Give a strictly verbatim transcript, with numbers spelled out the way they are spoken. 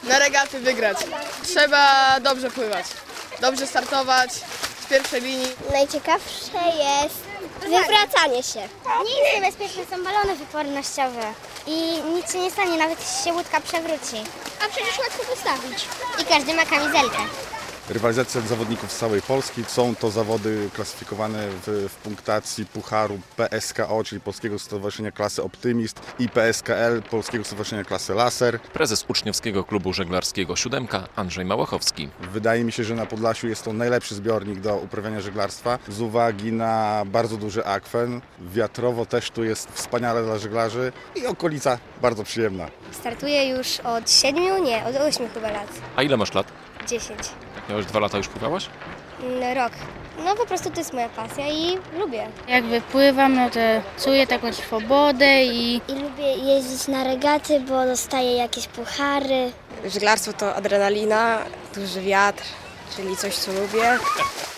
na regaty wygrać. Trzeba dobrze pływać, dobrze startować z pierwszej linii. Najciekawsze jest wywracanie się. Nie jest niebezpieczne, są balony wypornościowe i nic się nie stanie, nawet jeśli się łódka przewróci. A przecież łatwo postawić. I każdy ma kamizelkę. Rywalizacja zawodników z całej Polski. Są to zawody klasyfikowane w, w punktacji Pucharu P S K O, czyli Polskiego Stowarzyszenia Klasy Optymist, i P S K L, Polskiego Stowarzyszenia Klasy Laser. Prezes Uczniowskiego Klubu Żeglarskiego Siódemka Andrzej Małachowski. Wydaje mi się, że na Podlasiu jest to najlepszy zbiornik do uprawiania żeglarstwa z uwagi na bardzo duży akwen. Wiatrowo też tu jest wspaniale dla żeglarzy i okolica bardzo przyjemna. Startuję już od siedmiu, nie, od ośmiu chyba lat. A ile masz lat? Dziesięć. Jak miałeś dwa lata, już pływałaś? Mm, Rok. No po prostu to jest moja pasja i lubię. Jak wypływam, no to czuję taką swobodę i I lubię jeździć na regaty, bo dostaję jakieś puchary. Żeglarstwo to adrenalina, duży wiatr, czyli coś, co lubię.